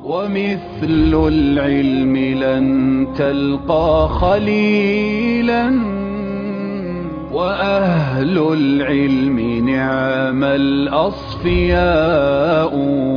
ومثل العلم لن تلقى خليلا وأهل العلم نعم الأصفياء.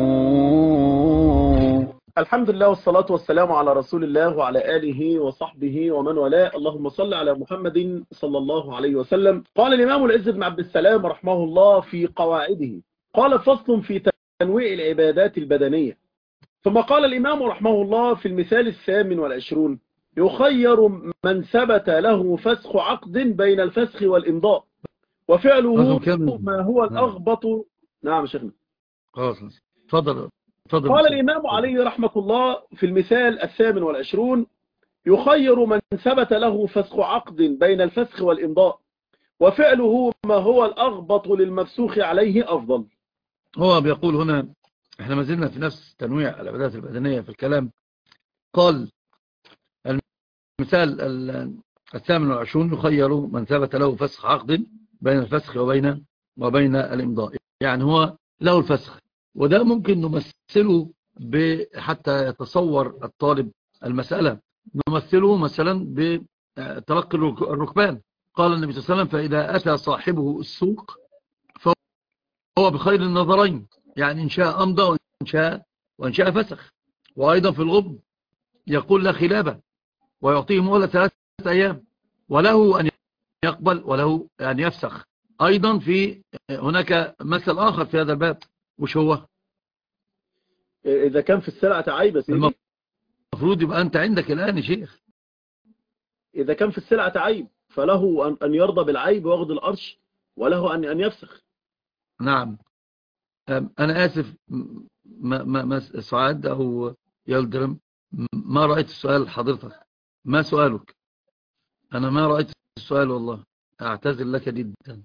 الحمد لله والصلاة والسلام على رسول الله وعلى آله وصحبه ومن والاه. اللهم صل على محمد صلى الله عليه وسلم. قال الإمام العز بن عبد السلام رحمه الله في قواعده، قال: فصل في تنويع العبادات البدنية. ثم قال الإمام رحمه الله في المثال 28: يخير من ثبت له فسخ عقد بين الفسخ والإمضاء وفعله ما هو الأغبط. نعم شيخنا. تفضل. قال الإمام عليه رحمة الله في المثال 28: يخير من ثبت له فسخ عقد بين الفسخ والإمضاء وفعله ما هو الأغبط للمفسوخ عليه أفضل. هو بيقول هنا، احنا ما زلنا في نفس تنويع العبادات البدنية في الكلام. قال المثال 28: يخير من ثبت له فسخ عقد بين الفسخ وبين الإمضاء. يعني هو له الفسخ، وده ممكن نمثله حتى يتصور الطالب المسألة. نمثله مثلا بتلقي الركبان. قال النبي صلى الله عليه وسلم: فإذا أتى صاحبه السوق فهو بخير النظرين، يعني إن شاء أمضى وإن شاء فسخ. وأيضا في الغب يقول: لا خلابة، ويعطيه مهلة 3 أيام، وله أن يقبل وله أن يفسخ. أيضا في هناك مثل آخر في هذا الباب، وش هو؟ إذا كان في السلعة عيب سيدي، المفروض يبقى أنت عندك الآن يا شيخ. إذا كان في السلعة عيب فله أن يرضى بالعيب وياخذ القرش، وله أن يفسخ. نعم. أنا آسف، ما سعاد أو يلدرم، ما رأيت السؤال حضرتك. ما سؤالك؟ أنا ما رأيت السؤال والله، أعتذر لك جدا.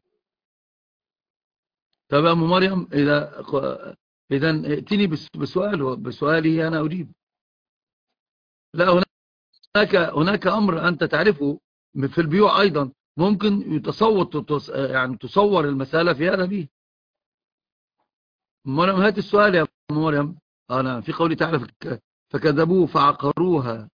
طب يا أم مريم، إذا ائتني بسؤالي أنا أجيب. لا، هناك أمر أنت تعرفه في البيوع أيضا، ممكن يعني تصور المسألة في هذا به. مريم، هات السؤال يا أم مريم. أنا في قولي تعالى: فكذبوه فعقروها.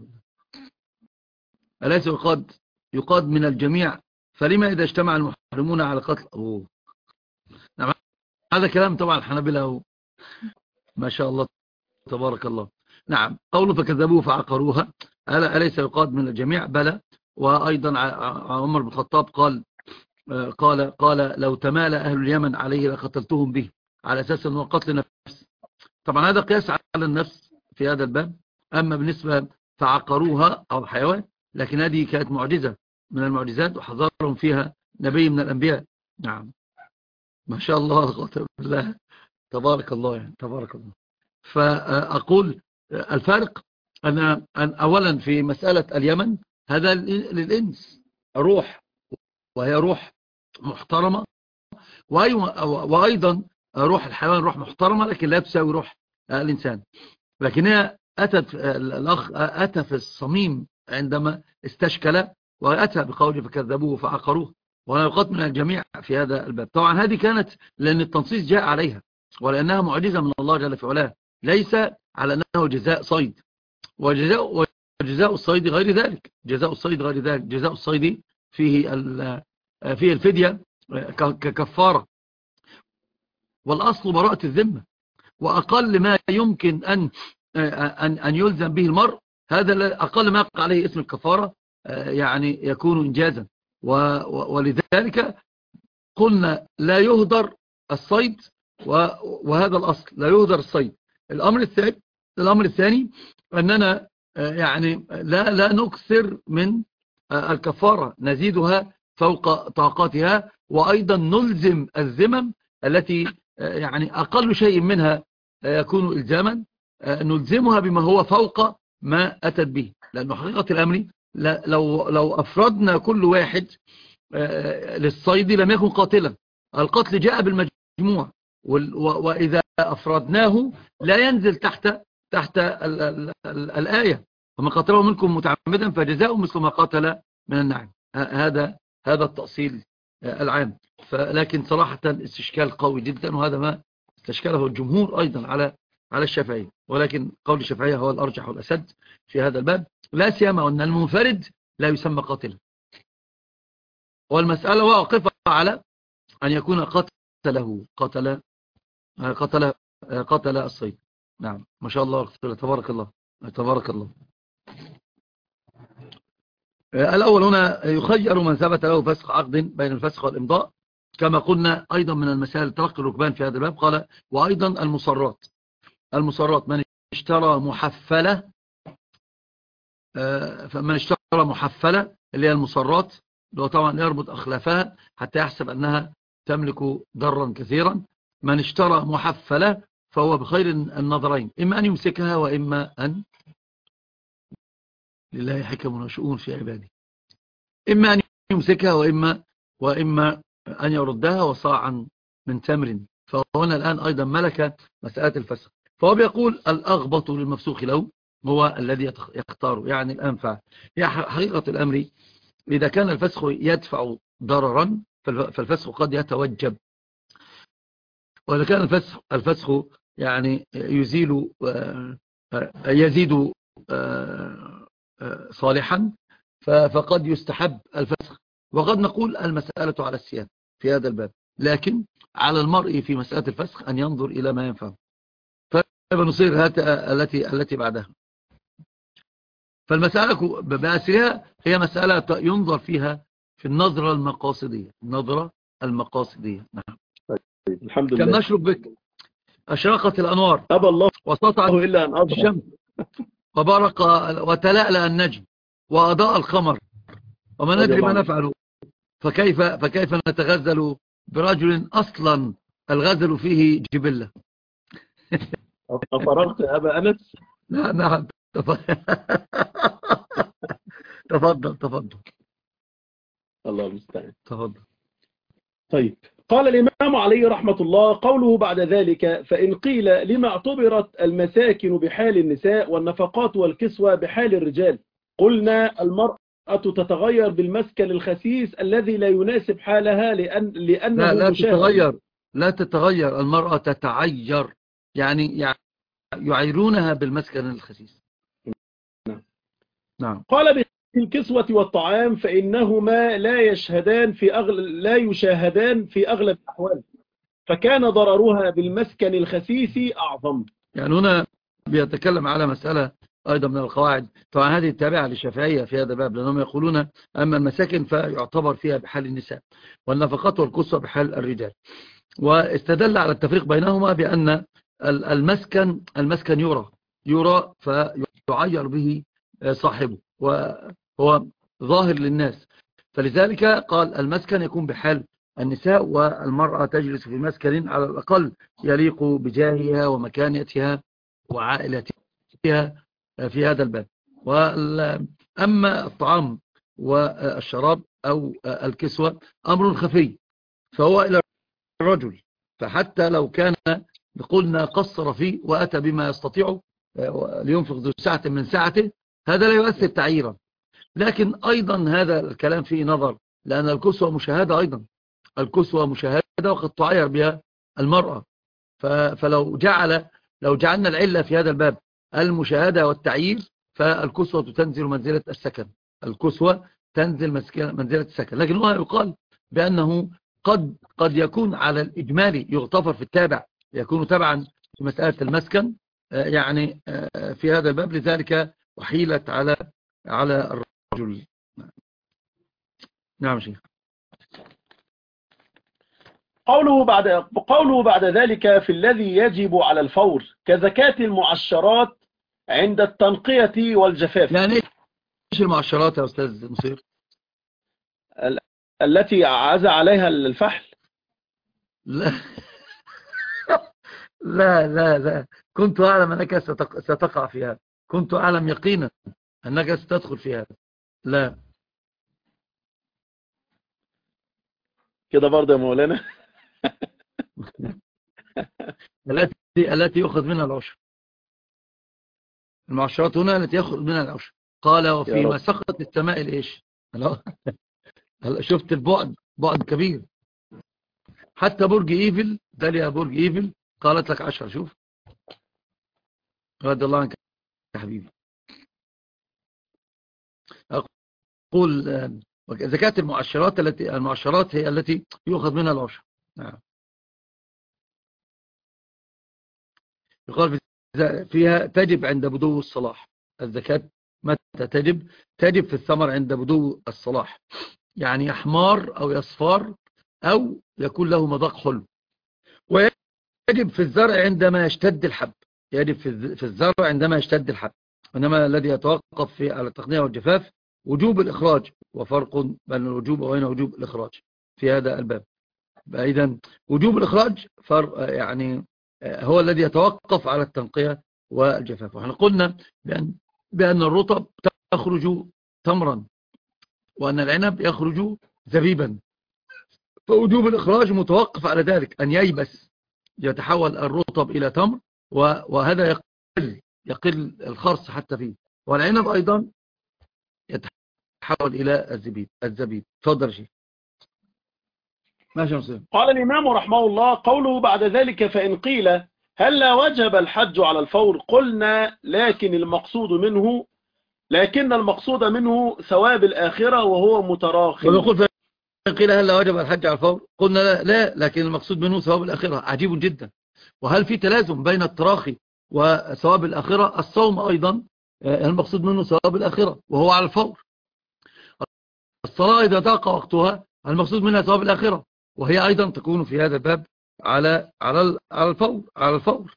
أليس يقاد من الجميع؟ فلما إذا اجتمع المحرمون على قتل نعم. هذا كلام طبعا الحنابلة، ما شاء الله تبارك الله. نعم، قوله فكذبوه فعقروها أليس يقاد من الجميع؟ بلى. وأيضا عمر بن الخطاب قال: لو تمال أهل اليمن عليه لقتلتهم به، على أساس أنه قتل نفس. طبعا هذا قياس على النفس في هذا الباب. أما بالنسبة فعقروها أو الحيوان، لكن هذه كانت معجزة من المعجزات وحذرهم فيها نبي من الأنبياء. نعم، ما شاء الله بالله، تبارك الله، يعني تبارك الله. فأقول الفرق أن أولا في مسألة اليمن، هذا للإنس روح، وهي روح محترمة، وأيضا روح الحيوان روح محترمة، لكن لا تساوي روح الإنسان. لكن هي الأخ أتى في الصميم عندما استشكل، وأتى بقوله فكذبوه فعقروه، ولا يقات من الجميع في هذا الباب. طبعا هذه كانت لأن التنصيص جاء عليها، ولأنها معجزة من الله جل في علاه، ليس على أنه جزاء صيد. وجزاء الصيد غير ذلك، جزاء الصيد غير ذلك. جزاء الصيد فيه الفدية ككفارة، والأصل براءة الذمة. وأقل ما يمكن أن يلزم به المرء، هذا أقل ما يقع عليه اسم الكفارة، يعني يكون إنجازا. ولذلك قلنا لا يهدر الصيد، وهذا الأصل لا يهدر الصيد. الأمر الثاني أننا يعني لا نكثر من الكفارة، نزيدها فوق طاقاتها، وأيضا نلزم الذمم التي يعني أقل شيء منها يكون إلزاما، نلزمها بما هو فوق ما أتت به. لأنه حقيقة الأمر لو أفردنا كل واحد للصيد لم يكن قاتلا. القتل جاء بالمجموع، وإذا أفردناه لا ينزل تحت الآية: ومن قتله منكم متعمدا فجزاؤه مثل ما قاتل من النعم. هذا التأصيل العام. لكن صراحة استشكال قوي جدا، وهذا ما استشكله الجمهور أيضا على على الشافعية، ولكن قول الشافعية هو الأرجح والأسد في هذا الباب، لا سيما أن المنفرد لا يسمى قاتلا، والمسألة واقفة على أن يكون قتل الصيد. نعم، ما شاء الله، تبارك الله تبارك الله. الأول هنا يخير من ثبت له فسخ عقد بين الفسخ والإمضاء، كما قلنا أيضا من المسائل تلقي الركبان في هذا الباب. قال وأيضا المصرات من اشترى محفلة، فمن اشترى محفلة اللي هي المصرات، اللي هو طبعا يربط أخلافها حتى يحسب أنها تملك ضرا كثيرا. من اشترى محفلة فهو بخير النظرين، إما أن يمسكها وإما أن، لله حكم وشؤون في عباده، إما أن يمسكها وإما أن يردها وصاعا من تمر. فهنا الآن أيضا ملك مسألة الفسخ. فهو بيقول الأغبط للمفسوخ له هو الذي يختاره، يعني الأنفع. هي حقيقة الأمر إذا كان الفسخ يدفع ضررا فالفسخ قد يتوجب، وإذا كان الفسخ يعني يزيد صالحا فقد يستحب الفسخ. وقد نقول المسألة على السيان في هذا الباب، لكن على المرء في مسألة الفسخ أن ينظر إلى ما ينفعه. فنصير التي بعدها. فالمسألة بأسرها هي مسألة ينظر فيها في النظرة المقاصدية. نعم. الحمد كم لله. نشرب بك أشرقت الأنوار أبى الله وسطعت إلا أن أظهر الشمس وبرق وتلألأ النجم وأضاء القمر وما ندري ما نفعل، فكيف نتغزل برجل أصلا الغزل فيه جبلة. فرغت أبا أنس. نعم. تفضل. الله المستعان. تفضل. طيب، قال الإمام علي رحمة الله قوله بعد ذلك: فإن قيل لما اعتبرت المساكن بحال النساء والنفقات والكسوة بحال الرجال، قلنا المرأة تتغير بالمسكن الخسيس الذي لا يناسب حالها لأنه لا تتغير المرأة تتعير، يعني يعيرونها بالمسكن الخسيس. نعم. قال بالكسوة والطعام فإنهما لا يشهدان في أغلب الأحوال، فكان ضررها بالمسكن الخسيس أعظم. يعني هنا بيتكلم على مسألة أيضا من القواعد، طبعا هذه التابعة للشافعية في هذا الباب، لأنهم يقولون أما المساكن فيعتبر فيها بحال النساء، والنفقات والكسوة بحال الرجال. واستدل على التفريق بينهما بأن المسكن يرى فيعير به صاحبه وهو ظاهر للناس، فلذلك قال المسكن يكون بحال النساء، والمرأة تجلس في مسكن على الأقل يليق بجاهها ومكانتها وعائلتها في هذا الباب. أما الطعام والشراب أو الكسوة أمر خفي، فهو إلى الرجل، فحتى لو كان قلنا قصر فيه وأتى بما يستطيع لينفق ذو ساعة من ساعته، هذا لا يؤثر تعييرا. لكن أيضا هذا الكلام فيه نظر، لأن الكسوة مشاهدة أيضا، الكسوة مشاهدة وقد تعير بها المرأة. فلو جعلنا العلة في هذا الباب المشاهدة والتعيير، فالكسوة تنزل منزلة السكن، منزلة السكن. لكن هو يقال بأنه قد يكون على الإجمالي يغتفر في التابع، يكون تبعا في مسألة المسكن يعني في هذا الباب، لذلك وحيلت على الرجل. نعم شيخ. قوله بعد ذلك في الذي يجب على الفور كزكاة المعشرات عند التنقية والجفاف. يعني ايش المعشرات يا أستاذ نصير؟ التي عز عليها الفحل. لا لا كنت أعلم أنك ستقع فيها، كنت أعلم يقينا أنك ستدخل فيها. لا كده برضه يا مولانا. التي يأخذ منها العشر، المعشرات هنا التي يأخذ منها العشر. قال وفيما سقط السماء الإيش. شفت بعد كبير، حتى برج إيفل داليا برج إيفل قالت لك 10. شوف رضي الله عنك يا حبيبي. أقول زكاة المعشرات هي التي يؤخذ منها العشر. نعم. يقال فيها تجب عند بدو الصلاح. الزكاة متى تجب في الثمر عند بدو الصلاح، يعني يحمار أو يصفار أو يكون له مذاق حلو. ويجب في الزرع عندما يشتد الحب، يجب في الزرع عندما يشتد الحب. إنما الذي يتوقف على التقنية والجفاف وجوب الإخراج، وفرق بين الوجوب وبين وجوب الإخراج في هذا الباب. إذن وجوب الإخراج يعني هو الذي يتوقف على التنقية والجفاف. وإحنا قلنا بأن الرطب يخرج تمرا وأن العنب يخرج زبيبا، فوجوب الإخراج متوقف على ذلك، أن ييبس يتحول الرطب إلى تمر، وهذا يقل الخرص حتى فيه، والعنب أيضا يتحول إلى الزبيب. تفضل شيء. ماشي مسلم. قال الإمام رحمه الله: قوله بعد ذلك فإن قيل هل لا وجب الحج على الفور؟ قلنا لكن المقصود منه ثواب الآخرة وهو متراخي. ونقول فإن قيل هل لا وجب الحج على الفور؟ قلنا لا، لكن المقصود منه ثواب الآخرة. عجيب جدا. وهل في تلازم بين التراخي وثواب الآخرة؟ الصوم أيضا المقصود منه ثواب الآخرة وهو على الفور. الصلاة إذا ضاق وقتها المقصود منها ثواب الآخرة، وهي أيضا تكون في هذا الباب على الفور.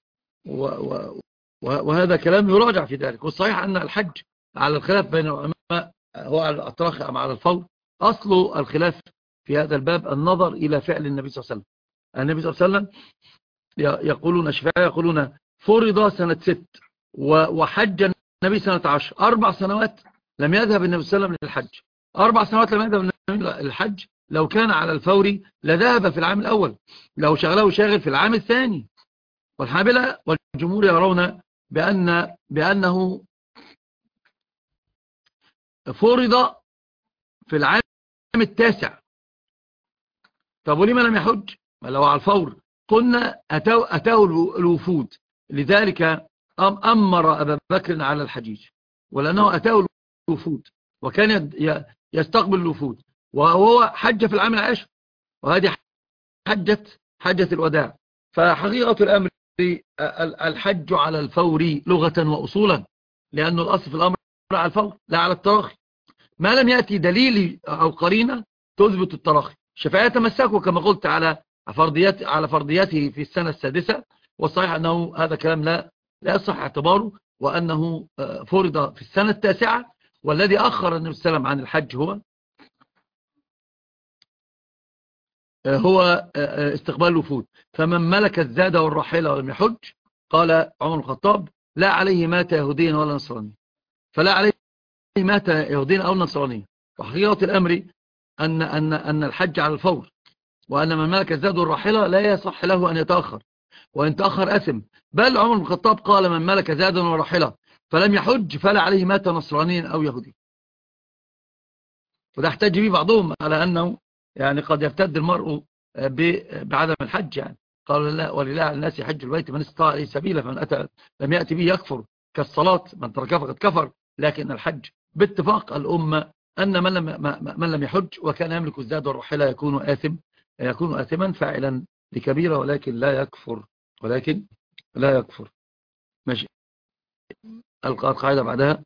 وهذا كلام يراجع في ذلك. والصحيح أن الحج على الخلاف بين العلماء هو على التراخي أم على الفور. أصل الخلاف في هذا الباب النظر إلى فعل النبي صلى الله عليه وسلم. النبي صلى الله عليه وسلم يقولون الشافعية يقولون فرض سنة 6 وحج النبي سنة 10. 4 سنوات لم يذهب النبي صلى الله عليه وسلم للحج. 4 سنوات لم يذهب النبي للحج. لو كان على الفور لذهب في العام الأول، لو شغله شاغل في العام الثاني. والحنابلة والجمهور يرون بأنه فرض في العام التاسع. طب ولما لم يحج؟ لو على الفور قلنا أتاه الوفود، لذلك أمر أبا بكر على الحجيج، ولأنه أتاه الوفود وكان يستقبل الوفود، وهو حج في العام العاشر، وهذه حجة الوداع. فحقيقة الأمر الحج على الفور لغة وأصولا، لأن الأصل في الأمر على الفور لا على التراخي، ما لم يأتي دليل أو قرينة تثبت التراخي. الشافعية تمسكوا كما قلت على فرضيته في السنة السادسة، والصحيح أنه هذا كلام لا يصح اعتباره، وأنه فرض في السنة التاسعة. والذي أخر النبي صلى الله عليه وسلم عن الحج هو استقبال الوفود. فمن ملك الزاد والراحلة ولم يحج، قال عمر بن الخطاب: لا عليه مات يهوديا ولا نصراني. فلا عليه مات يهوديا أو نصراني. وحقيقة الأمر أن الحج على الفور، وأن من ملك الزاد والراحلة لا يصح له أن يتأخر، وإن تأخر أثم. بل عمر بن الخطاب قال: من ملك زادا وراحلة فلم يحج فلا عليه مات نصراني أو يهودي. وده احتج به بعضهم على أنه يعني قد يرتد المرء بعدم الحج. يعني قال: لا، ولله على الناس حج البيت من استطاع إليه سبيلا، فمن أتى لم يأتي به يكفر، كالصلاة من تركها فقد كفر. لكن الحج باتفاق الأمة أن من لم يحج وكان يملك الزاد والراحلة يكون آثما فاعلا لكبيرة، ولكن لا يكفر. ماشي. القاعدة بعدها: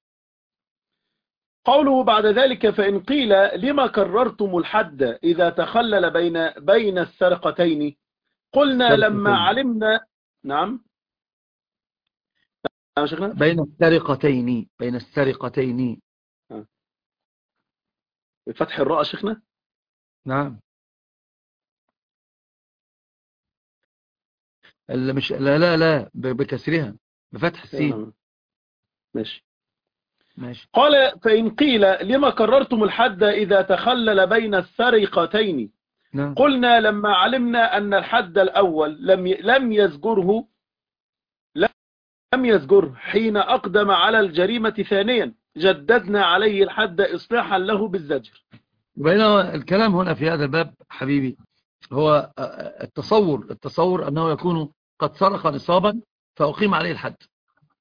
قوله بعد ذلك فإن قيل لما كررتم الحد إذا تخلل بين السرقتين؟ قلنا لما علمنا. نعم يا شيخنا. بين السرقتين بفتح الراء شيخنا. نعم. مش لا بكسرها بفتح السين. ماشي. ماشي. قال فإن قيل لما كررتم الحد إذا تخلل بين السرقتين؟ نعم. قلنا لما علمنا أن الحد الأول لم يزجره حين أقدم على الجريمة ثانيا، جددنا عليه الحد إصلاحا له بالزجر. بينما الكلام هنا في هذا الباب حبيبي هو التصور أنه يكون قد سرق نصابا فأقيم عليه الحد،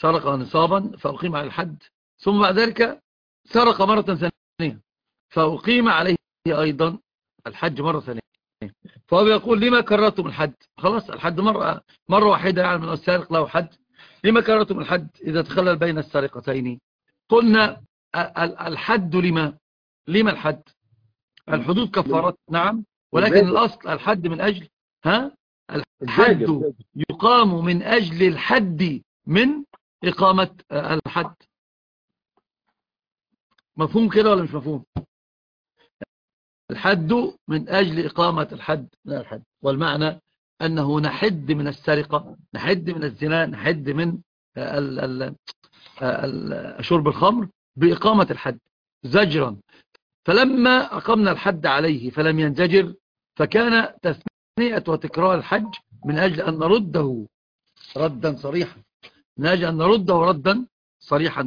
سرق نصابا فأقيم عليه الحد، ثم بعد ذلك سرق مرة ثانية فأقيم عليه أيضا الحج مرة ثانية. فهو يقول لما كررتم الحد؟ خلاص الحد مرة واحدة، يعني من السارق له حد، لما كررتم الحد إذا تخلل بين السارقتين؟ قلنا الحد لما الحد؟ الحدود كفارات نعم، ولكن الأصل الحد من أجل الحد يقام من أجل الحد من إقامة الحد. مفهوم كده ولا مش مفهوم؟ الحد من أجل إقامة الحد من الحد، والمعنى أنه نحد من السرقة، نحد من الزنا، نحد من شرب الخمر بإقامة الحد زجرا. فلما أقمنا الحد عليه فلم ينزجر، فكان تثنية وتكرار الحج من أجل أن نرده ردا صريحا، من أجل أن نرده ردا صريحا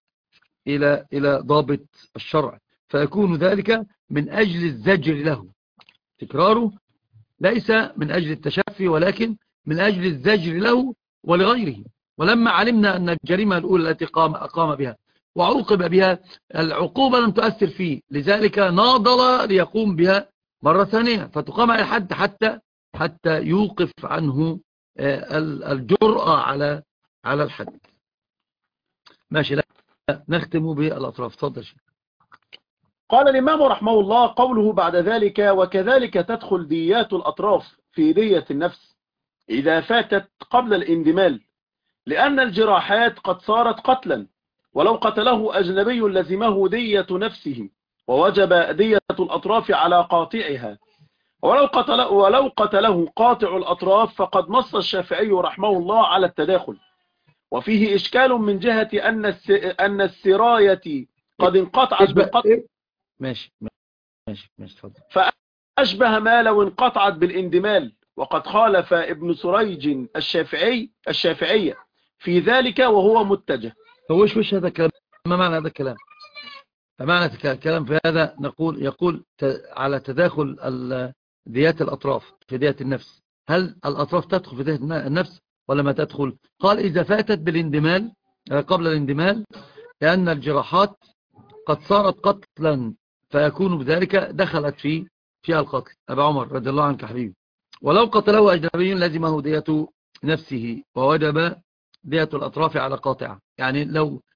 إلى ضابط الشرع، فيكون ذلك من أجل الزجر له، تكراره ليس من أجل التشفي ولكن من أجل الزجر له ولغيره. ولما علمنا أن الجريمة الأولى التي أقام بها وعوقب بها، العقوبة لم تؤثر فيه، لذلك ناضل ليقوم بها مرة ثانية، فتقام على الحد حتى يوقف عنه الجرأة على الحد. ماشي، لا نختم بالأطراف. تفضل شيخ. قال الإمام رحمه الله قوله بعد ذلك: وكذلك تدخل ديات الأطراف في دية النفس إذا فاتت قبل الاندمال، لأن الجراحات قد صارت قتلا، ولو قتله أجنبي لزمه دية نفسه، ووجب دية الأطراف على قاطعها، ولو قتله قاطع الأطراف فقد نص الشافعي رحمه الله على التداخل. وفيه إشكال من جهة أن السراية قد انقطعت بالقتل. ماشي تفضل. فأشبه ما لو انقطعت بالاندمال، وقد خالف ابن سريج الشافعية في ذلك وهو متجه. وش هذا الكلام؟ ما معنى هذا الكلام؟ فمعنى الكلام في هذا يقول على تداخل ديات الأطراف في ديات النفس. هل الأطراف تدخل في ديات النفس ولا ما تدخل؟ قال إذا فاتت بالاندمال قبل الاندمال، لأن الجراحات قد صارت قتلا، فيكون بذلك دخلت فيها القتل. أبا عمر رضي الله عنك حبيبي. ولو قتله أجنبي لزمه دية نفسه، ووجب دية الأطراف على قاطعة. يعني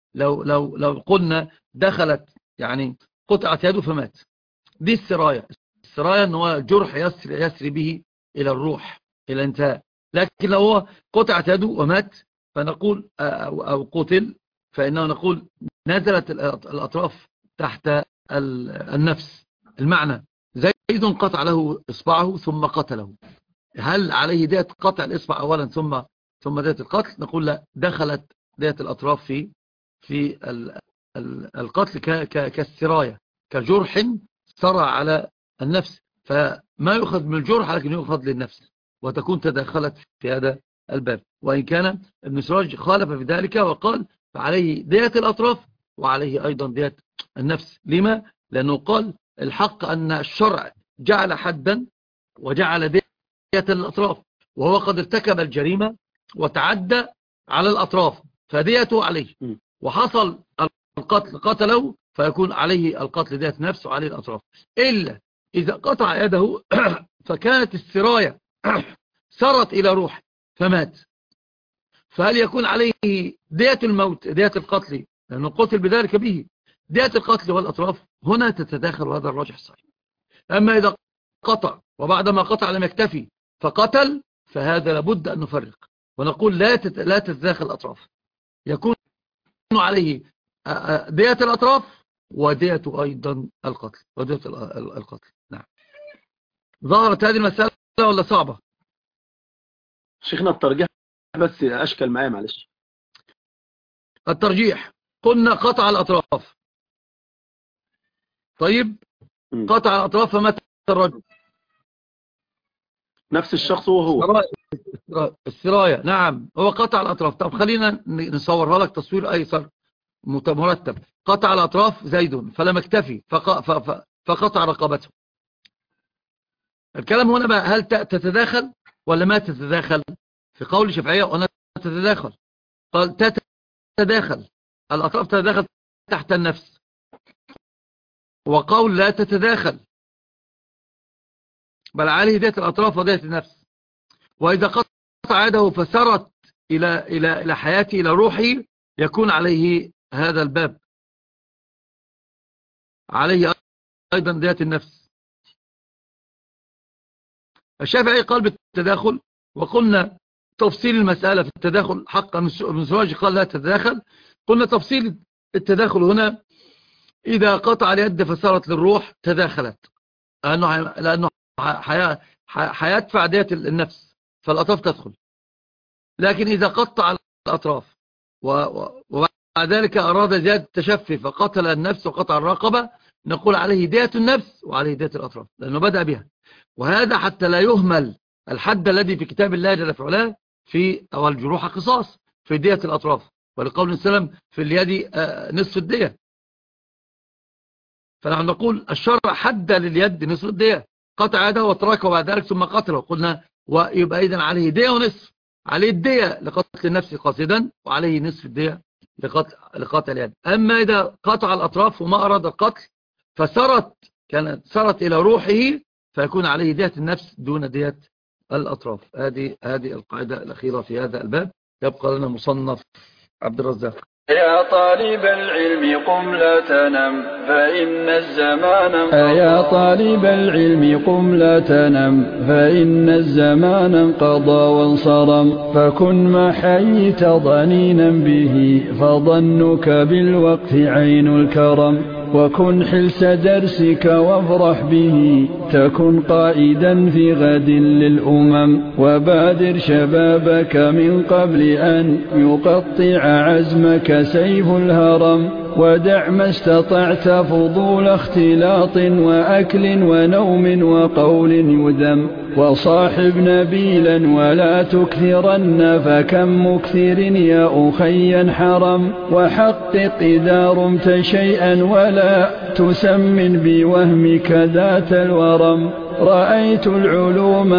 لو قلنا دخلت، يعني قطعت يده فمات، دي السراية ان هو جرح يسري به إلى الروح، إلى انتهاء. لكن لو هو قطعت يده ومات فنقول أو قتل، فإنه نقول نزلت الأطراف تحت النفس. المعنى زيد قطع له إصبعه ثم قتله، هل عليه دية قطع الإصبع أولا ثم دية القتل؟ نقول لا، دخلت دية الأطراف في القتل كالسراية، كجرح سرى على النفس، فما يؤخذ من الجرح لكن يؤخذ للنفس، وتكون تدخلت في هذا الباب. وإن كان ابن سراج خالف في ذلك وقال فعليه دية الأطراف وعليه أيضا دية النفس. لما؟ لأنه قال الحق أن الشرع جعل حدا وجعل دية الأطراف، وهو قد ارتكب الجريمة وتعدى على الأطراف، فديته عليه، وحصل القتل قتله، فيكون عليه القتل دية نفس وعليه الأطراف. إلا إذا قطع يده فكانت السراية سرت إلى روح فمات، فهل يكون عليه دية الموت، دية القتل، لأنه قتل بذلك به، دية القتل والأطراف؟ هنا تتداخل، وهذا الراجح الصحيح. أما إذا قطع وبعدما قطع لم يكتفي فقتل، فهذا لابد أن نفرق ونقول لا تتداخل الأطراف، يكون عليه دية الأطراف ودية أيضا القتل، ودية القتل. نعم. ظهرت هذه المسألة ولا صعبة؟ شيخنا الترجيح بس أشكل معايا، معلش. الترجيح قلنا قطع الأطراف، طيب قطع الأطراف فمات الرجل، نفس الشخص وهو السراية. نعم، هو قطع الأطراف. طب خلينا نصورها لك تصوير أيسر مرتب. قطع الأطراف زيد فلم يكتفي فقطع رقبته. الكلام هنا بقى هل تتداخل ولا ما تتداخل؟ في قول الشافعية وأنا تتداخل، قال تتداخل، الأطراف تتداخل تحت النفس، وقول لا تتداخل، بل عليه هداية الأطراف وهداية النفس. وإذا قطع يده فسرت إلى حياته، إلى روحه، يكون عليه هذا الباب، عليه أيضا هداية النفس. الشافعي قال بالتداخل، وقلنا تفصيل المسألة في التداخل حقا. ابن سراج قال لا تتداخل، قلنا تفصيل التداخل هنا إذا قطع اليد فسرت للروح تداخلت، لأنه حيدفع دية النفس، فالأطراف تدخل. لكن إذا قطع الأطراف وبعد ذلك أراد زيادة التشفي فقتل النفس وقطع الرقبة، نقول عليه دية النفس وعليه دية الأطراف، لأنه بدأ بها. وهذا حتى لا يهمل الحد الذي في كتاب الله جل في علاه في أو الجروح قصاص في دية الأطراف، ولقول السلام في اليد نصف الدية. فنحن نقول الشرع حد لليد نصف الدية، قطع يده وتركه بعد ذلك ثم قتله، قلنا ويبقى إذن عليه دية ونصف، عليه الدية لقتل النفس قاصدا، وعليه نصف الدية لقتل اليد. أما إذا قطع الأطراف وما أراد القتل سرت إلى روحه، فيكون عليه دية النفس دون دية الأطراف. هذه القاعدة الأخيرة في هذا الباب. يبقى لنا مصنف عبد الرزاق. يا طالب العلم قم لا تنم فإن الزمان انقضى. يا طالب العلم قم لا تنم فإن الزمان انقضى وانصرم، فكن ما حييت ضنينا به فظنك بالوقت عين الكرم، وكن حلس درسك وافرح به تكن قائدا في غد للأمم، وبادر شبابك من قبل أن يقطع عزمك سيف الهرم، ودع ما استطعت فضول اختلاط وأكل ونوم وقول يذم، وصاحب نبيلا ولا تكثرن فكم مكثر يا أخي حرم، وحقق إذا رمت شيئا ولا تسمن بوهمك ذات الورم، رأيت العلوم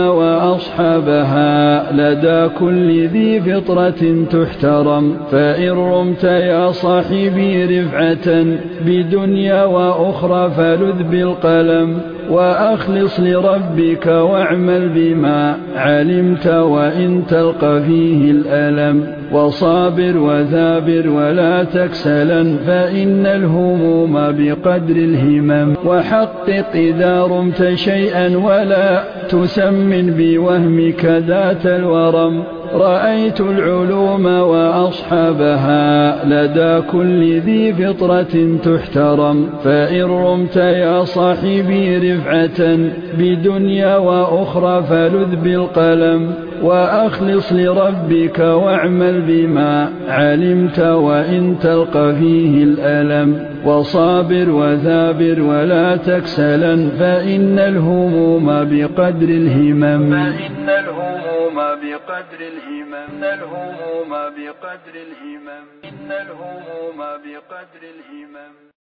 وأصحابها لدى كل ذي فطرة تحترم، فإن رمت يا صاحبي رفعة بدنيا وأخرى فلذ بالقلم، وأخلص لربك واعمل بما علمت وإن تلقى فيه الألم، وصابر وثابر ولا تكسلا فإن الهموم بقدر الهمم، وحقق إذا رمت شيئا ولا تسمن بوهمك ذات الورم، رأيت العلوم وأصحابها لدى كل ذي فطرة تحترم، فإن رمت يا صاحبي رفعة بدنيا وأخرى فلذ بالقلم، وأخلص لربك واعمل بما علمت وإن تلقى فيه الألم، وصابر وثابر ولا تكسلا فإن الهموم بقدر الهمم، فإن الهموم بقدر الهمم، الهموم بقدر الهمم، إن الهموم بقدر الهمم.